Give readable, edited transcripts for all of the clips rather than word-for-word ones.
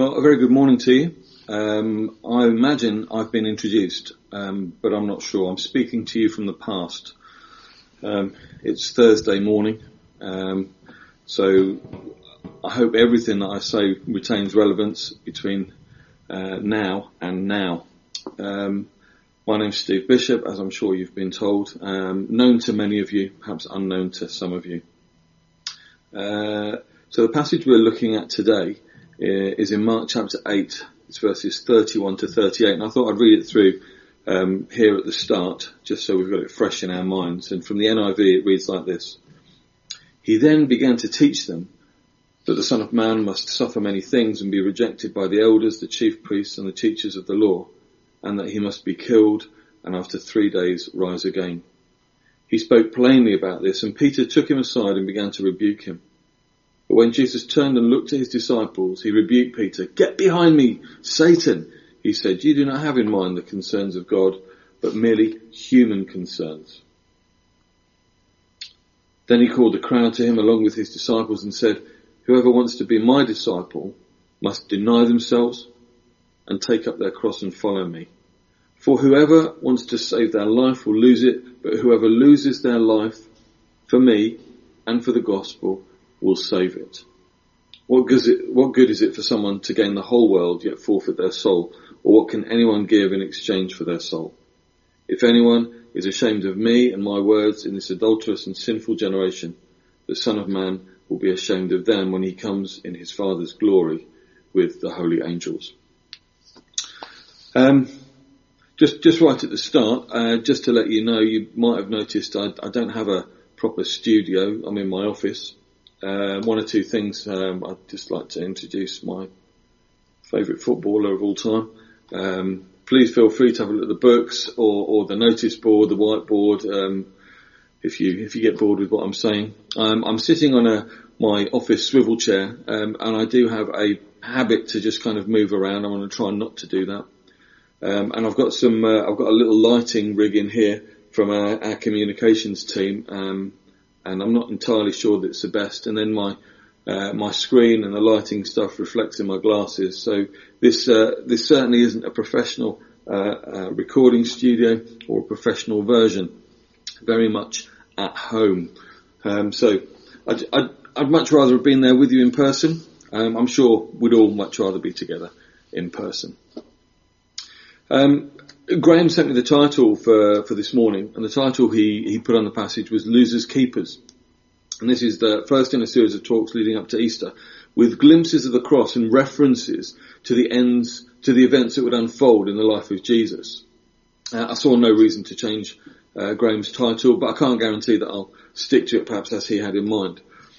Well, a very good morning to you. I imagine I've been introduced, but I'm not sure. I'm speaking to you from the past. It's Thursday morning, so I hope everything that I say retains relevance between now and now. My name's Steve Bishop, as I'm sure you've been told, known to many of you, perhaps unknown to some of you. So the passage we're looking at today is in Mark chapter 8, it's verses 31 to 38, and I thought I'd read it through here at the start, just so we've got it fresh in our minds. And from the NIV it reads like this. He then began to teach them that the Son of Man must suffer many things and be rejected by the elders, the chief priests and the teachers of the law, and that he must be killed and after 3 days rise again. He spoke plainly about this, and Peter took him aside and began to rebuke him. But when Jesus turned and looked at his disciples, he rebuked Peter. "Get behind me, Satan," he said. "You do not have in mind the concerns of God, but merely human concerns." Then he called the crowd to him along with his disciples and said, "Whoever wants to be my disciple must deny themselves and take up their cross and follow me. For whoever wants to save their life will lose it, but whoever loses their life for me and for the gospel will save it. What good is it for someone to gain the whole world yet forfeit their soul? Or what can anyone give in exchange for their soul? If anyone is ashamed of me and my words in this adulterous and sinful generation, the Son of Man will be ashamed of them when he comes in his Father's glory with the holy angels." Just right at the start, just to let you know, you might have noticed I don't have a proper studio. I'm in my office. One or two things, I'd just like to introduce my favourite footballer of all time. Please feel free to have a look at the books or the notice board, the whiteboard, if you get bored with what I'm saying. I'm sitting on my office swivel chair, and I do have a habit to just kind of move around. I want to try not to do that. And I've got I've got a little lighting rig in here from our communications team, and I'm not entirely sure that it's the best. And then my screen and the lighting stuff reflects in my glasses. So this certainly isn't a professional recording studio or a professional version. Very much at home. So I'd much rather have been there with you in person. I'm sure we'd all much rather be together in person. Graham sent me the title for this morning, and the title he put on the passage was Losers Keepers. And this is the first in a series of talks leading up to Easter, with glimpses of the cross and references to the events that would unfold in the life of Jesus. I saw no reason to change Graham's title, but I can't guarantee that I'll stick to it perhaps as he had in mind.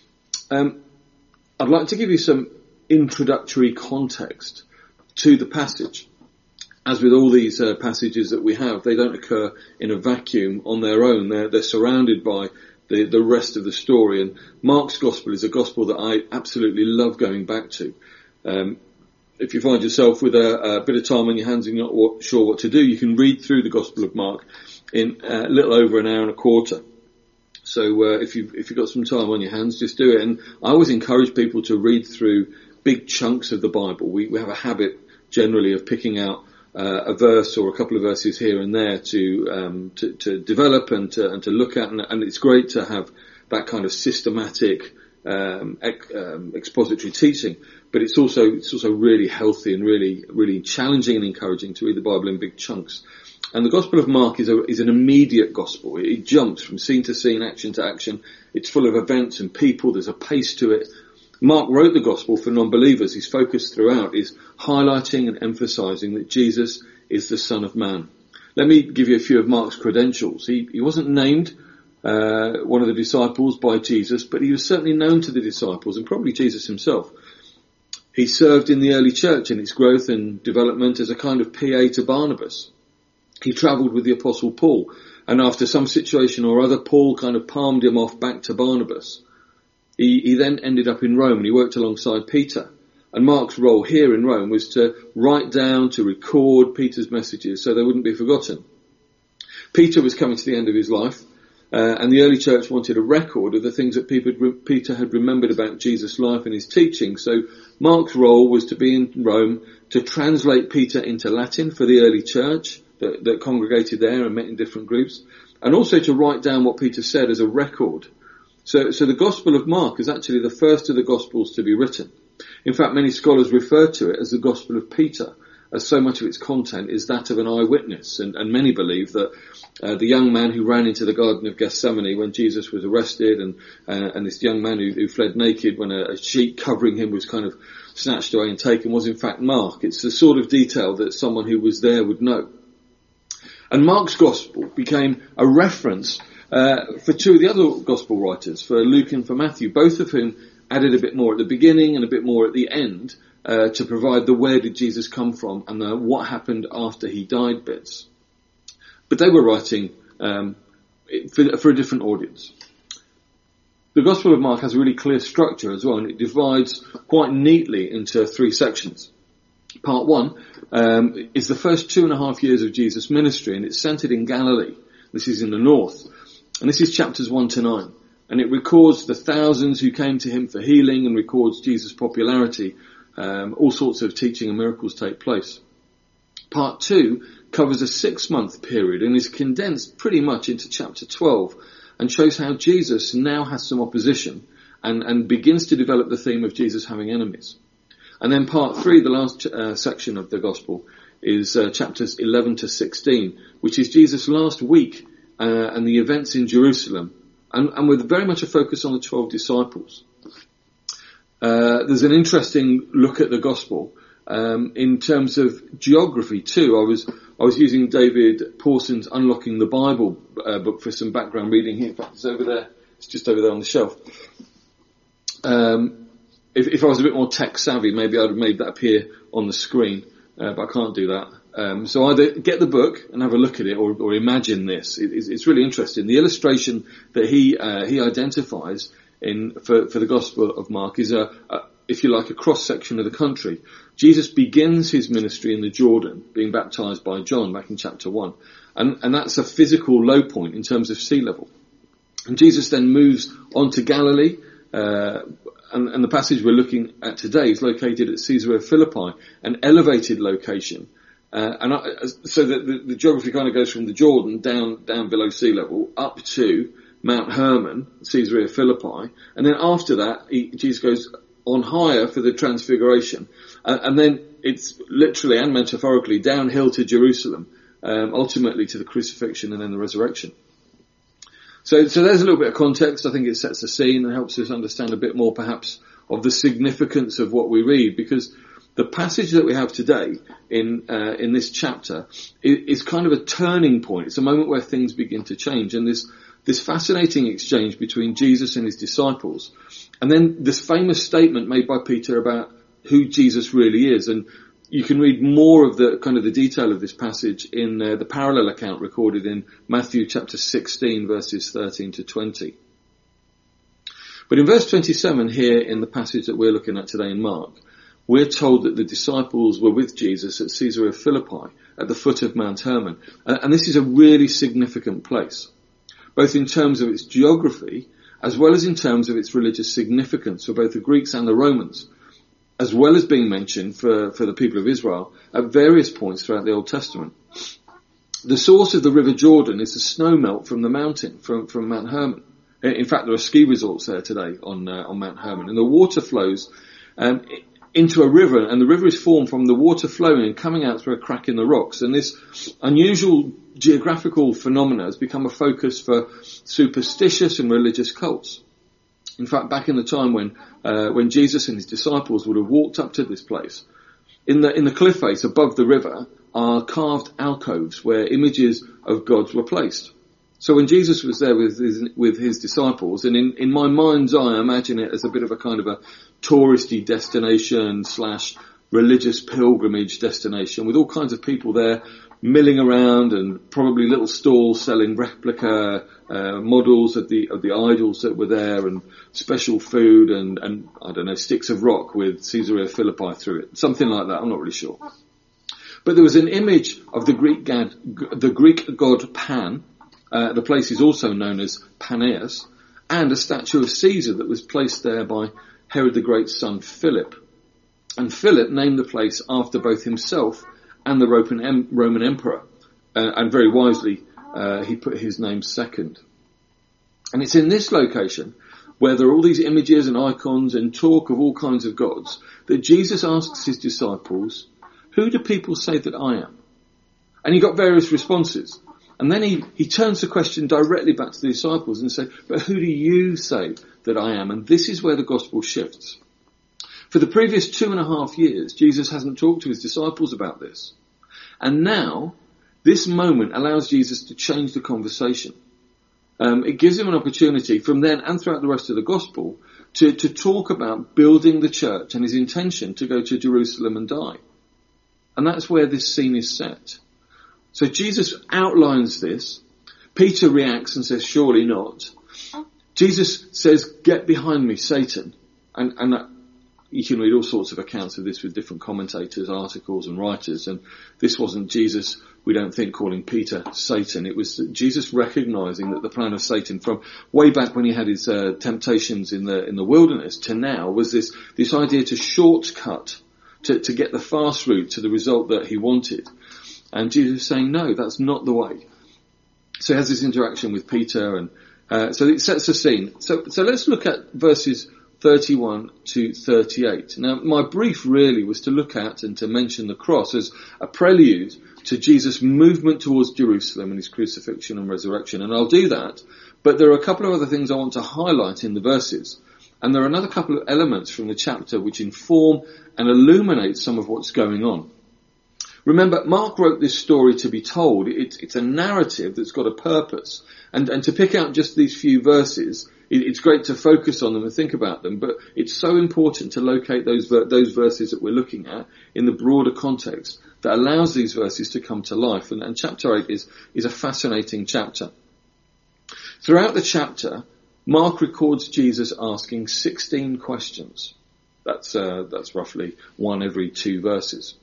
I'd like to give you some introductory context to the passage. As with all these passages that we have, they don't occur in a vacuum on their own. They're surrounded by the rest of the story. And Mark's gospel is a gospel that I absolutely love going back to. If you find yourself with a bit of time on your hands and you're not sure what to do, you can read through the Gospel of Mark in a little over an hour and a quarter. So if you've got some time on your hands, just do it. And I always encourage people to read through big chunks of the Bible. We have a habit generally of picking out a verse or a couple of verses here and there to develop and to look at, and it's great to have that kind of systematic expository teaching. But it's also really healthy and really challenging and encouraging to read the Bible in big chunks. And the Gospel of Mark is an immediate gospel. It jumps from scene to scene, action to action. It's full of events and people. There's a pace to it. Mark wrote the gospel for non-believers. His focus throughout is highlighting and emphasizing that Jesus is the Son of Man. Let me give you a few of Mark's credentials. He wasn't named one of the disciples by Jesus, but he was certainly known to the disciples and probably Jesus himself. He served in the early church in its growth and development as a kind of PA to Barnabas. He travelled with the Apostle Paul, and after some situation or other, Paul kind of palmed him off back to Barnabas. He then ended up in Rome, and he worked alongside Peter. And Mark's role here in Rome was to write down, to record Peter's messages so they wouldn't be forgotten. Peter was coming to the end of his life, and the early church wanted a record of the things that Peter had remembered about Jesus' life and his teaching. So Mark's role was to be in Rome to translate Peter into Latin for the early church that congregated there and met in different groups, and also to write down what Peter said as a record. So the Gospel of Mark is actually the first of the Gospels to be written. In fact, many scholars refer to it as the Gospel of Peter, as so much of its content is that of an eyewitness. And many believe that the young man who ran into the Garden of Gethsemane when Jesus was arrested, and this young man who fled naked when a sheet covering him was kind of snatched away and taken, was in fact Mark. It's the sort of detail that someone who was there would know. And Mark's Gospel became a reference for two of the other Gospel writers, for Luke and for Matthew, both of whom added a bit more at the beginning and a bit more at the end to provide the where did Jesus come from and the what happened after he died bits. But they were writing for a different audience. The Gospel of Mark has a really clear structure as well, and it divides quite neatly into three sections. Part 1 is the first 2.5 years of Jesus' ministry, and it's centered in Galilee. This is in the north. And this is chapters 1 to 9. And it records the thousands who came to him for healing and records Jesus' popularity. All sorts of teaching and miracles take place. Part 2 covers a 6-month period and is condensed pretty much into chapter 12 and shows how Jesus now has some opposition and begins to develop the theme of Jesus having enemies. And then part 3, the last section of the Gospel, is chapters 11 to 16, which is Jesus' last week and the events in Jerusalem, and with very much a focus on the 12 disciples. There's an interesting look at the Gospel in terms of geography too. I was using David Pawson's Unlocking the Bible book for some background reading here. In fact, it's over there. It's just over there on the shelf. If I was a bit more tech savvy, maybe I'd have made that appear on the screen, but I can't do that. So either get the book and have a look at it, or imagine this. It's really interesting. The illustration that he identifies for the Gospel of Mark is if you like, a cross section of the country. Jesus begins his ministry in the Jordan, being baptized by John back in chapter 1, and that's a physical low point in terms of sea level. And Jesus then moves on to Galilee. And the passage we're looking at today is located at Caesarea Philippi, an elevated location. So that the geography kind of goes from the Jordan down below sea level up to Mount Hermon, Caesarea Philippi. And then after that, Jesus goes on higher for the Transfiguration. And then it's literally and metaphorically downhill to Jerusalem, ultimately to the crucifixion and then the resurrection. So there's a little bit of context. I think it sets the scene and helps us understand a bit more perhaps of the significance of what we read, because the passage that we have today in this chapter is kind of a turning point. It's a moment where things begin to change, and this fascinating exchange between Jesus and his disciples, and then this famous statement made by Peter about who Jesus really is. And you can read more of the kind of the detail of this passage in the parallel account recorded in Matthew chapter 16 verses 13 to 20. But in verse 27 here in the passage that we're looking at today in Mark, we're told that the disciples were with Jesus at Caesarea Philippi at the foot of Mount Hermon. And this is a really significant place, both in terms of its geography as well as in terms of its religious significance for both the Greeks and the Romans, as well as being mentioned for the people of Israel at various points throughout the Old Testament. The source of the River Jordan is the snow melt from the mountain, from Mount Hermon. In fact, there are ski resorts there today on Mount Hermon, and the water flows into a river, and the river is formed from the water flowing and coming out through a crack in the rocks. And this unusual geographical phenomena has become a focus for superstitious and religious cults. In fact, back in the time when Jesus and his disciples would have walked up to this place, in the cliff face above the river are carved alcoves where images of gods were placed. So when Jesus was there with his disciples, and in my mind's eye, I imagine it as a bit of a kind of a touristy destination / religious pilgrimage destination, with all kinds of people there milling around, and probably little stalls selling replica models of the idols that were there, and special food, and I don't know, sticks of rock with Caesarea Philippi through it, something like that. I'm not really sure. But there was an image of the Greek god Pan, The place is also known as Paneas, and a statue of Caesar that was placed there by Herod the Great's son Philip. And Philip named the place after both himself and the Roman emperor, and very wisely he put his name second. And it's in this location, where there are all these images and icons and talk of all kinds of gods, that Jesus asks his disciples, "Who do people say that I am?" And he got various responses. And then he turns the question directly back to the disciples and says, "But who do you say that I am?" And this is where the gospel shifts. For the previous 2.5 years, Jesus hasn't talked to his disciples about this. And now, this moment allows Jesus to change the conversation. It gives him an opportunity from then and throughout the rest of the gospel to talk about building the church and his intention to go to Jerusalem and die. And that's where this scene is set. So Jesus outlines this. Peter reacts and says, "Surely not." Jesus says, "Get behind me, Satan." And you can read all sorts of accounts of this with different commentators, articles and writers. And this wasn't Jesus, we don't think, calling Peter Satan. It was Jesus recognizing that the plan of Satan from way back when he had his temptations in the wilderness to now was this idea to shortcut, to get the fast route to the result that he wanted. And Jesus is saying, no, that's not the way. So he has this interaction with Peter, and so it sets the scene. So let's look at verses 31 to 38. Now, my brief really was to look at and to mention the cross as a prelude to Jesus' movement towards Jerusalem and his crucifixion and resurrection. And I'll do that. But there are a couple of other things I want to highlight in the verses. And there are another couple of elements from the chapter which inform and illuminate some of what's going on. Remember, Mark wrote this story to be told. It's a narrative that's got a purpose. And to pick out just these few verses, it's great to focus on them and think about them, but it's so important to locate those verses that we're looking at in the broader context that allows these verses to come to life. And chapter 8 is a fascinating chapter. Throughout the chapter, Mark records Jesus asking 16 questions. That's roughly one every 2 verses.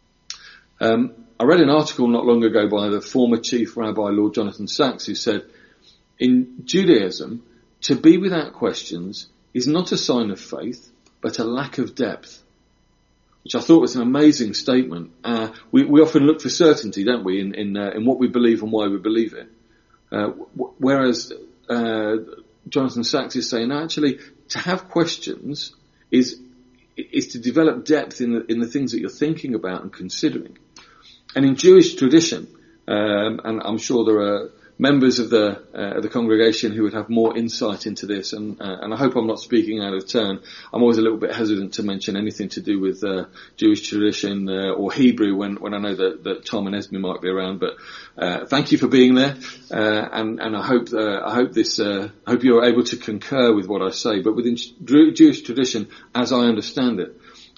I read an article not long ago by the former chief rabbi, Lord Jonathan Sacks, who said, in Judaism, to be without questions is not a sign of faith, but a lack of depth. Which I thought was an amazing statement. We often look for certainty, don't we, in what we believe and why we believe it. Whereas Jonathan Sacks is saying, no, actually, to have questions is to develop depth in the things that you're thinking about and considering. And in Jewish tradition, and I'm sure there are members of the congregation who would have more insight into this, and I hope I'm not speaking out of turn. I'm always a little bit hesitant to mention anything to do with Jewish tradition or Hebrew when I know that Tom and Esme might be around. But thank you for being there, and I hope you're able to concur with what I say. But within Jewish tradition, as I understand it,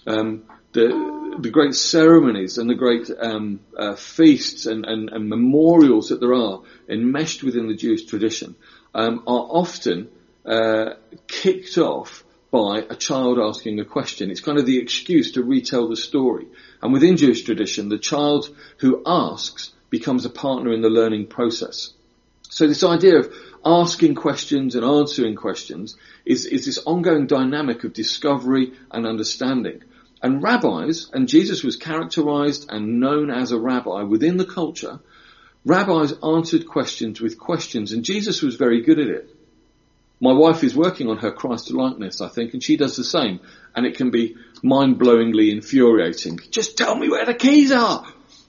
the great ceremonies and the great feasts and memorials that there are enmeshed within the Jewish tradition are often kicked off by a child asking a question. It's kind of the excuse to retell the story. And within Jewish tradition, the child who asks becomes a partner in the learning process. So this idea of asking questions and answering questions is this ongoing dynamic of discovery and understanding. And rabbis, and Jesus was characterized and known as a rabbi within the culture, rabbis answered questions with questions, and Jesus was very good at it. My wife is working on her Christ likeness, I think, and she does the same, and it can be mind-blowingly infuriating. Just tell me where the keys are!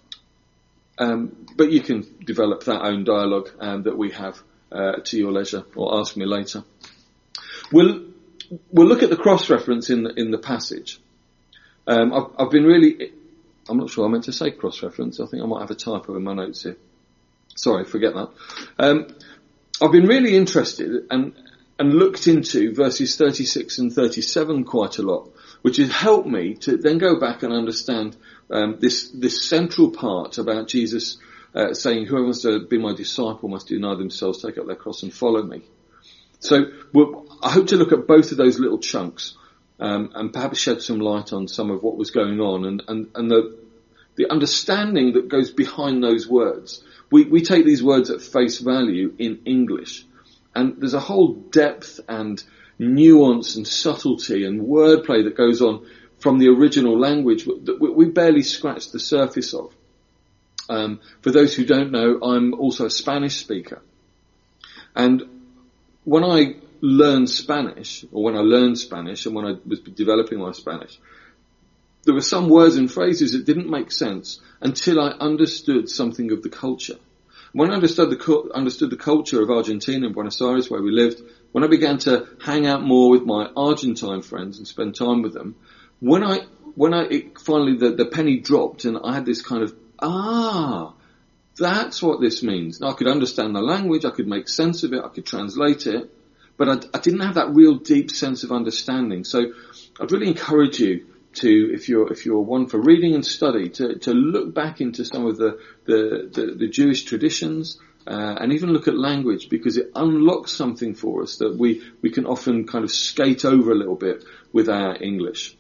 But you can develop that own dialogue that we have to your leisure, or ask me later. We'll look at the cross-reference in the passage. I've been really, I'm not sure I meant to say cross-reference. I think I might have a typo in my notes here. Sorry, forget that. I've been really interested and looked into verses 36 and 37 quite a lot, which has helped me to then go back and understand this central part about Jesus saying, whoever wants to be my disciple must deny themselves, take up their cross and follow me. So I hope to look at both of those little chunks and perhaps shed some light on some of what was going on and the understanding that goes behind those words. We take these words at face value in English, and there's a whole depth and nuance and subtlety and wordplay that goes on from the original language that we barely scratch the surface of. For those who don't know, I'm also a Spanish speaker. And when I learned Spanish, and when I was developing my Spanish, there were some words and phrases that didn't make sense until I understood something of the culture. When I understood the culture of Argentina and Buenos Aires, where we lived, when I began to hang out more with my Argentine friends and spend time with them, finally the penny dropped and I had this kind of, that's what this means. Now, I could understand the language, I could make sense of it, I could translate it, but I didn't have that real deep sense of understanding. So I'd really encourage you to, if you're one for reading and study, to look back into some of the Jewish traditions, and even look at language, because it unlocks something for us that we can often kind of skate over a little bit with our English.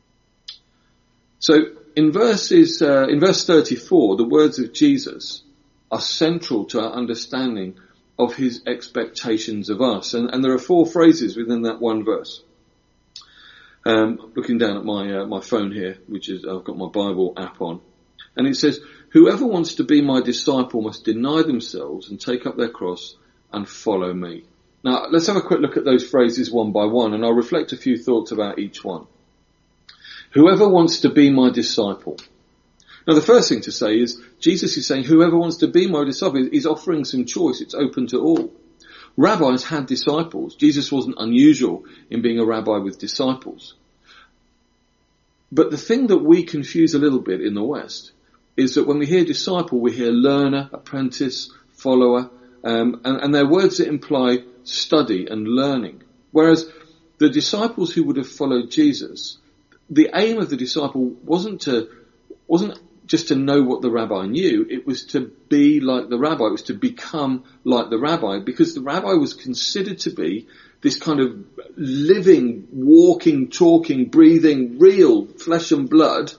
So in verse 34, the words of Jesus are central to our understanding of his expectations of us. And there are 4 phrases within that one verse. Looking down at my phone here, which is, I've got my Bible app on. And it says, whoever wants to be my disciple must deny themselves and take up their cross and follow me. Now, let's have a quick look at those phrases one by one, and I'll reflect a few thoughts about each one. Whoever wants to be my disciple. Now, the first thing to say is, Jesus is saying, whoever wants to be my disciple, he's offering some choice. It's open to all. Rabbis had disciples. Jesus wasn't unusual in being a rabbi with disciples. But the thing that we confuse a little bit in the West is that when we hear disciple, we hear learner, apprentice, follower, and they're words that imply study and learning. Whereas the disciples who would have followed Jesus, the aim of the disciple wasn't just to know what the rabbi knew, it was to be like the rabbi, it was to become like the rabbi, because the rabbi was considered to be this kind of living, walking, talking, breathing, real flesh and blood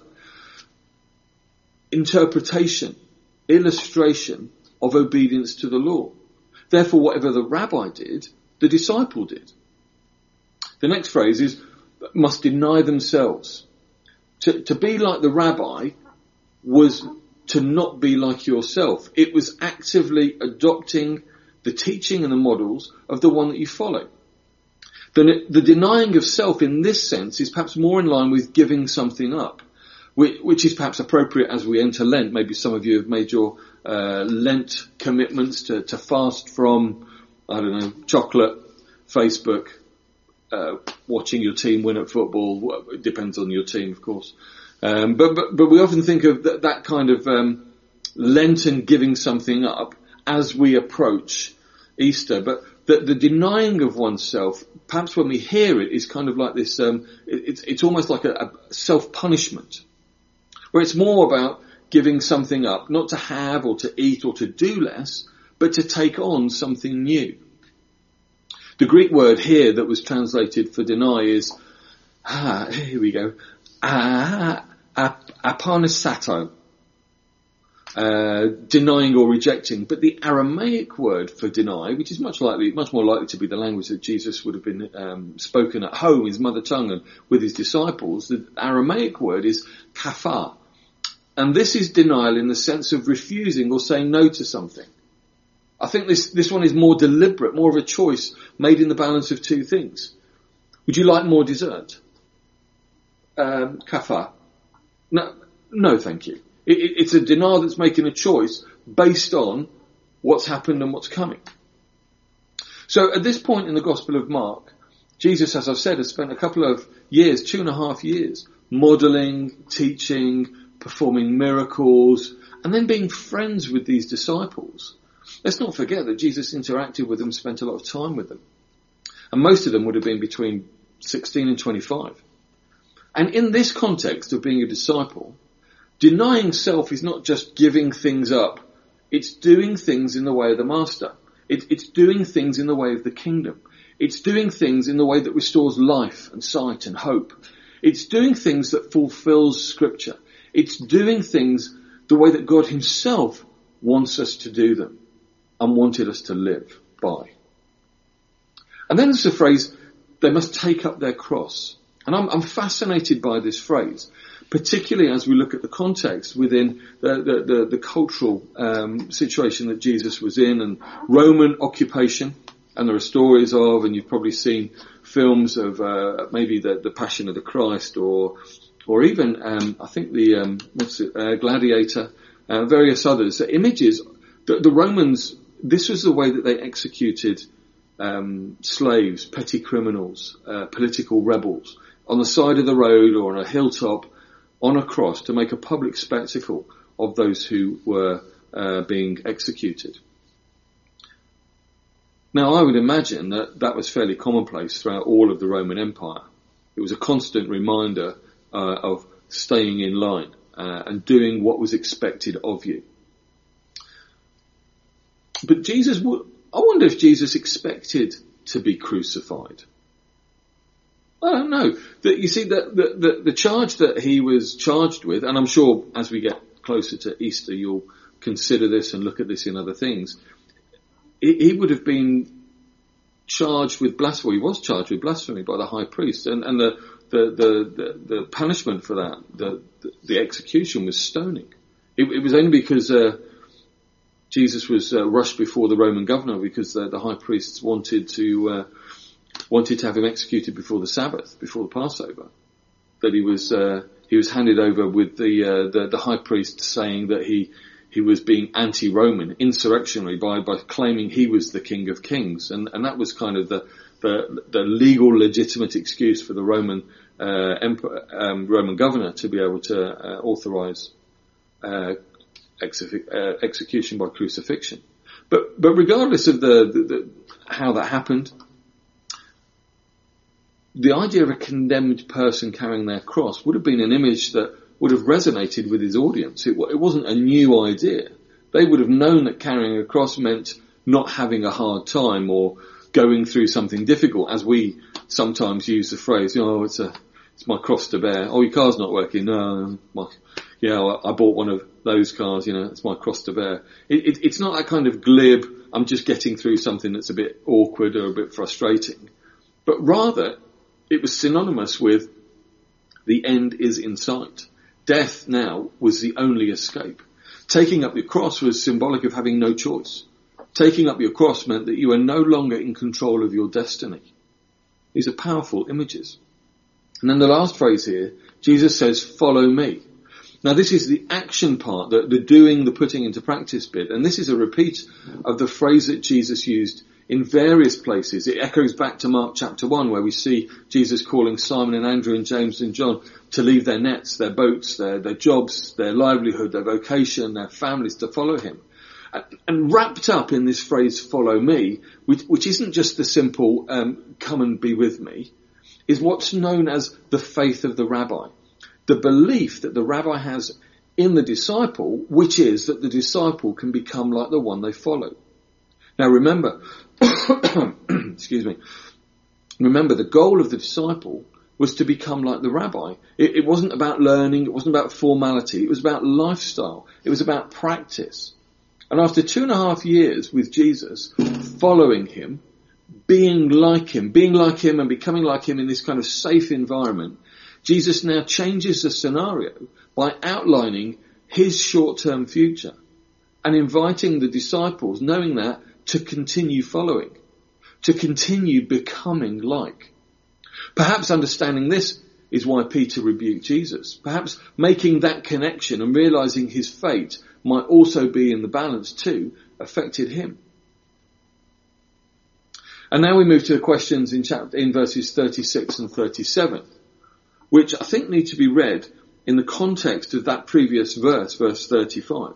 interpretation, illustration of obedience to the law. Therefore, whatever the rabbi did, the disciple did. The next phrase is, must deny themselves. To be like the rabbi was to not be like yourself. It was actively adopting the teaching and the models of the one that you follow. The denying of self in this sense is perhaps more in line with giving something up, which is perhaps appropriate as we enter Lent. Maybe some of you have made your Lent commitments to fast from, I don't know, chocolate, Facebook, watching your team win at football. It depends on your team, of course. But we often think of that kind of Lenten giving something up as we approach Easter. But the denying of oneself, perhaps when we hear it, is kind of like this, it's almost like a self-punishment, where it's more about giving something up, not to have or to eat or to do less, but to take on something new. The Greek word here that was translated for deny is, here we go, apanisato, denying or rejecting. But the Aramaic word for deny, which is much more likely to be the language that Jesus would have been spoken at home, his mother tongue, and with his disciples, the Aramaic word is kafar. And this is denial in the sense of refusing or saying no to something. I think this one is more deliberate, more of a choice made in the balance of two things. Would you like more dessert? Kafar. No, thank you. It's a denial that's making a choice based on what's happened and what's coming. So at this point in the Gospel of Mark, Jesus, as I've said, has spent a couple of years, 2.5 years, modelling, teaching, performing miracles, and then being friends with these disciples. Let's not forget that Jesus interacted with them, spent a lot of time with them. And most of them would have been between 16 and 25. And in this context of being a disciple, denying self is not just giving things up. It's doing things in the way of the Master. It's doing things in the way of the kingdom. It's doing things in the way that restores life and sight and hope. It's doing things that fulfills Scripture. It's doing things the way that God himself wants us to do them and wanted us to live by. And then there's the phrase, they must take up their cross. And I'm fascinated by this phrase, particularly as we look at the context within the cultural situation that Jesus was in, and Roman occupation. And there are stories of, and you've probably seen films of maybe the Passion of the Christ, or even I think the Gladiator, various others. Images. The Romans, this was the way that they executed slaves, petty criminals, political rebels, on the side of the road or on a hilltop, on a cross, to make a public spectacle of those who were being executed. Now, I would imagine that was fairly commonplace throughout all of the Roman Empire. It was a constant reminder of staying in line and doing what was expected of you. But I wonder if Jesus expected to be crucified. I don't know. You see, the charge that he was charged with, and I'm sure as we get closer to Easter you'll consider this and look at this in other things, he would have been charged with blasphemy. He was charged with blasphemy by the high priest, and the punishment for that, the execution, was stoning. It was only because Jesus was rushed before the Roman governor because the high priests wanted to have him executed before the Sabbath, before the Passover, that he was handed over with the high priest saying that he was being anti-Roman, insurrectionary, by claiming he was the King of Kings, and that was kind of the legal legitimate excuse for the Roman Roman governor to be able to authorize execution by crucifixion. But regardless of how that happened, the idea of a condemned person carrying their cross would have been an image that would have resonated with his audience. It wasn't a new idea. They would have known that carrying a cross meant not having a hard time or going through something difficult, as we sometimes use the phrase, it's my cross to bear. Oh, your car's not working. No, I bought one of those cars, it's my cross to bear. It's not that kind of glib, I'm just getting through something that's a bit awkward or a bit frustrating. But rather, it was synonymous with the end is in sight. Death now was the only escape. Taking up your cross was symbolic of having no choice. Taking up your cross meant that you are no longer in control of your destiny. These are powerful images. And then the last phrase here, Jesus says, follow me. Now this is the action part, the doing, the putting into practice bit. And this is a repeat of the phrase that Jesus used in various places. It echoes back to Mark chapter 1, where we see Jesus calling Simon and Andrew and James and John to leave their nets, their boats, their jobs, their livelihood, their vocation, their families, to follow him. And wrapped up in this phrase, follow me, which isn't just the simple, come and be with me, is what's known as the faith of the rabbi. The belief that the rabbi has in the disciple, which is that the disciple can become like the one they follow. Now remember, excuse me, remember the goal of the disciple was to become like the rabbi. It wasn't about learning, it wasn't about formality, it was about lifestyle, it was about practice. And after 2.5 years with Jesus, following him, being like him and becoming like him in this kind of safe environment, Jesus now changes the scenario by outlining his short-term future and inviting the disciples, knowing that, to continue following, to continue becoming like. Perhaps understanding this is why Peter rebuked Jesus. Perhaps making that connection and realizing his fate might also be in the balance too affected him. And now we move to the questions in verses 36 and 37, which I think need to be read in the context of that previous verse 35.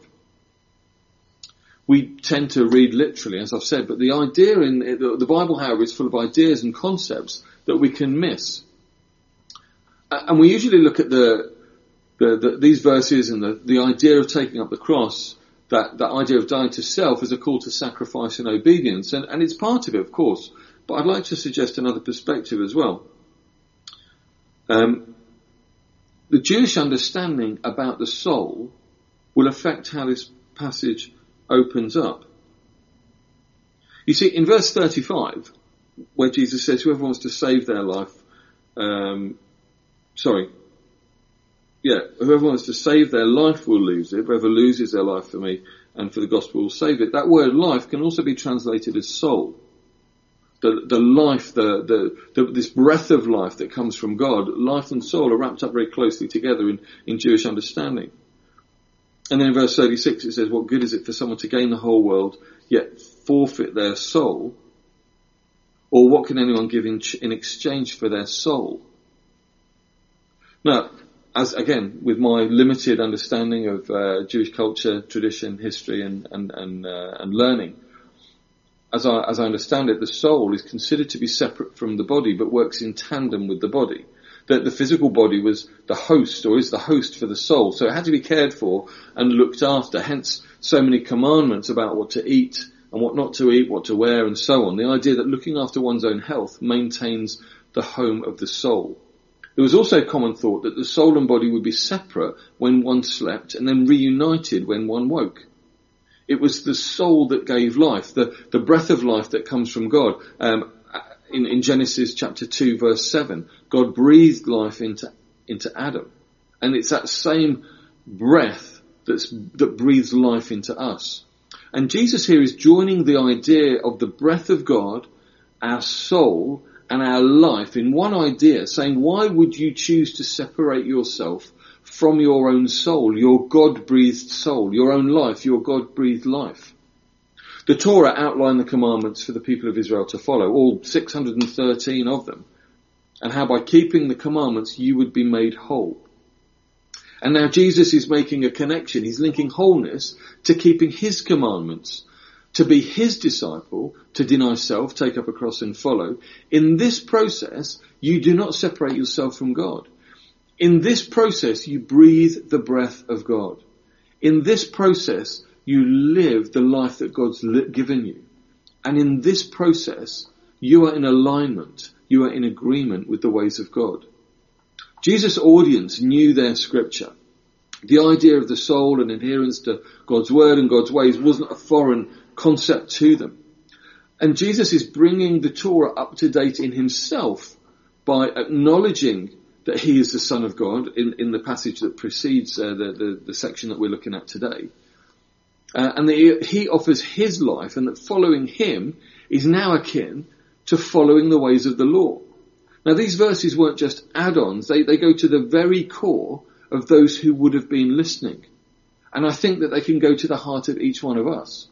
We tend to read literally, as I've said, but the idea in the Bible, however, is full of ideas and concepts that we can miss. And we usually look at these verses and the idea of taking up the cross, that idea of dying to self, as a call to sacrifice and obedience, and it's part of it, of course. But I'd like to suggest another perspective as well. The the Jewish understanding about the soul will affect how this passage opens up. You see, in verse 35, where Jesus says, whoever wants to save their life, whoever wants to save their life will lose it. Whoever loses their life for me and for the gospel will save it. That word life can also be translated as soul. The life, this breath of life that comes from God, life and soul are wrapped up very closely together in Jewish understanding. And then in verse 36 it says, what good is it for someone to gain the whole world, yet forfeit their soul? Or what can anyone give in exchange for their soul? Now, as again, with my limited understanding of Jewish culture, tradition, history, and learning, as I understand it, the soul is considered to be separate from the body, but works in tandem with the body. That the physical body was the host, or is the host for the soul, so it had to be cared for and looked after. Hence, so many commandments about what to eat and what not to eat, what to wear, and so on. The idea that looking after one's own health maintains the home of the soul. There was also a common thought that the soul and body would be separate when one slept and then reunited when one woke. It was the soul that gave life, the breath of life that comes from God. In Genesis chapter 2 verse 7, God breathed life into Adam. And it's that same breath that breathes life into us. And Jesus here is joining the idea of the breath of God, our soul, and our life in one idea, saying, why would you choose to separate yourself from your own soul, your God-breathed soul, your own life, your God-breathed life? The Torah outlined the commandments for the people of Israel to follow, all 613 of them, and how by keeping the commandments you would be made whole. And now Jesus is making a connection. He's linking wholeness to keeping his commandments, to be his disciple, to deny self, take up a cross and follow. In this process, you do not separate yourself from God. In this process, you breathe the breath of God. In this process, you live the life that God's given you. And in this process, you are in alignment, you are in agreement with the ways of God. Jesus' audience knew their scripture. The idea of the soul and adherence to God's word and God's ways wasn't a foreign concept to them. And Jesus is bringing the Torah up to date in himself by acknowledging that he is the Son of God in the passage that precedes the section that we're looking at today. And he offers his life, and that following him is now akin to following the ways of the law. Now these verses weren't just add-ons, they go to the very core of those who would have been listening. And I think that they can go to the heart of each one of us.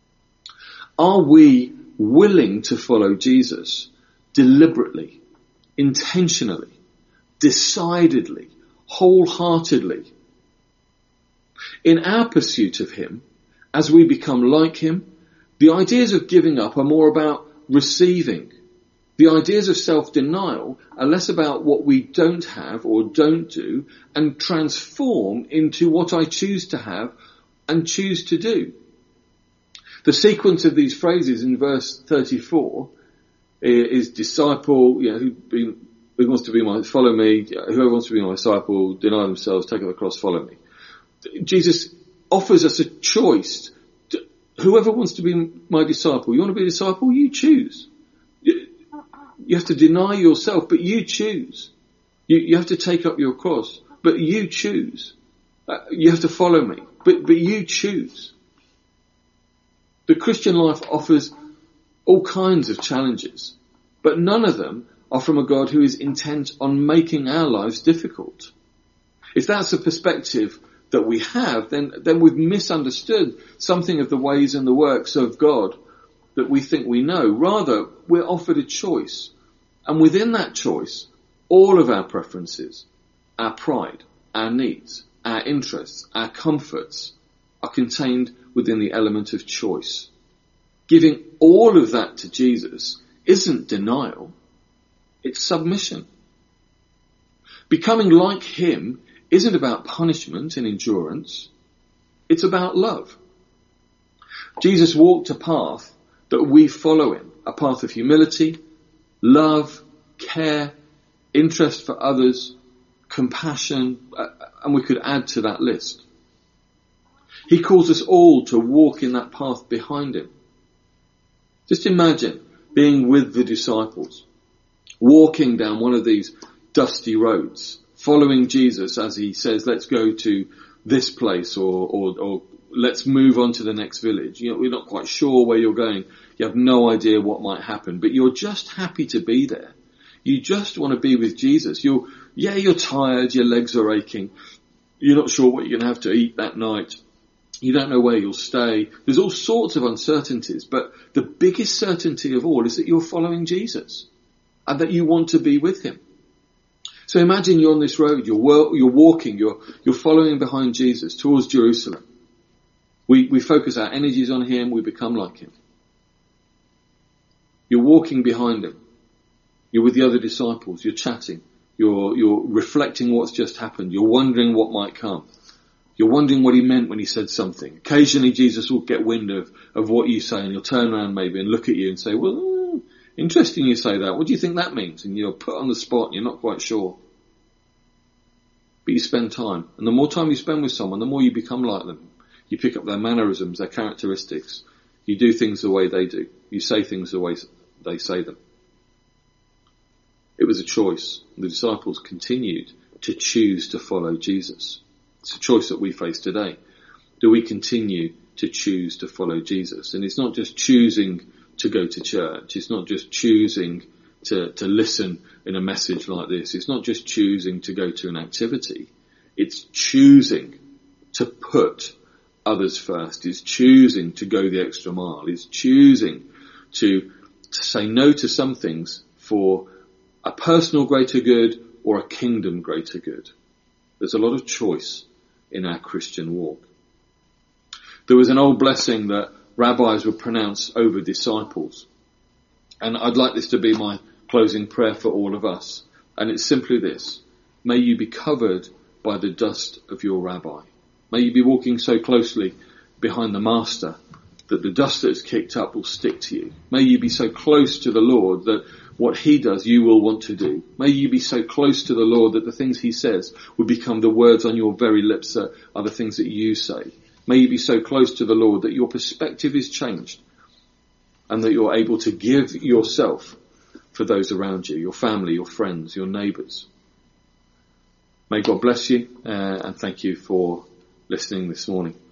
Are we willing to follow Jesus deliberately, intentionally, decidedly, wholeheartedly? In our pursuit of him, as we become like him, the ideas of giving up are more about receiving. The ideas of self-denial are less about what we don't have or don't do, and transform into what I choose to have and choose to do. The sequence of these phrases in verse 34 is disciple, who wants to be my, follow me, whoever wants to be my disciple, deny themselves, take up the cross, follow me. Jesus offers us a choice. Whoever wants to be my disciple, you want to be a disciple, you choose. You have to deny yourself, but you choose. You have to take up your cross, but you choose. You have to follow me, but you choose. The Christian life offers all kinds of challenges, but none of them are from a God who is intent on making our lives difficult. If that's the perspective that we have, then we've misunderstood something of the ways and the works of God that we think we know. Rather, we're offered a choice. And within that choice, all of our preferences, our pride, our needs, our interests, our comforts are contained within the element of choice. Giving all of that to Jesus isn't denial, it's submission. Becoming like him isn't about punishment and endurance, it's about love. Jesus walked a path that we follow in, a path of humility, love, care, interest for others, compassion, and we could add to that list. He calls us all to walk in that path behind him. Just imagine being with the disciples, walking down one of these dusty roads, following Jesus as he says, let's go to this place or let's move on to the next village. You know, we're not quite sure where you're going. You have no idea what might happen, but you're just happy to be there. You just want to be with Jesus. You're tired, your legs are aching. You're not sure what you're going to have to eat that night. You don't know where you'll stay. There's all sorts of uncertainties, but the biggest certainty of all is that you're following Jesus and that you want to be with him. So imagine you're on this road, you're walking, you're following behind Jesus towards Jerusalem. We focus our energies on him, we become like him. You're walking behind him. You're with the other disciples, you're chatting, you're reflecting what's just happened, you're wondering what might come. You're wondering what he meant when he said something. Occasionally Jesus will get wind of what you say and he'll turn around maybe and look at you and say, well, interesting you say that. What do you think that means? And you're put on the spot and you're not quite sure. But you spend time. And the more time you spend with someone, the more you become like them. You pick up their mannerisms, their characteristics. You do things the way they do. You say things the way they say them. It was a choice. The disciples continued to choose to follow Jesus. It's a choice that we face today. Do we continue to choose to follow Jesus? And it's not just choosing to go to church. It's not just choosing to listen in a message like this. It's not just choosing to go to an activity. It's choosing to put others first. It's choosing to go the extra mile. It's choosing to say no to some things for a personal greater good or a kingdom greater good. There's a lot of choice in our Christian walk. There was an old blessing that rabbis would pronounce over disciples. And I'd like this to be my closing prayer for all of us. And it's simply this: may you be covered by the dust of your rabbi. May you be walking so closely behind the master that the dust that's kicked up will stick to you. May you be so close to the Lord that what he does you will want to do. May you be so close to the Lord that the things he says will become the words on your very lips that are the things that you say. May you be so close to the Lord that your perspective is changed and that you're able to give yourself for those around you, your family, your friends, your neighbours. May God bless you and thank you for listening this morning.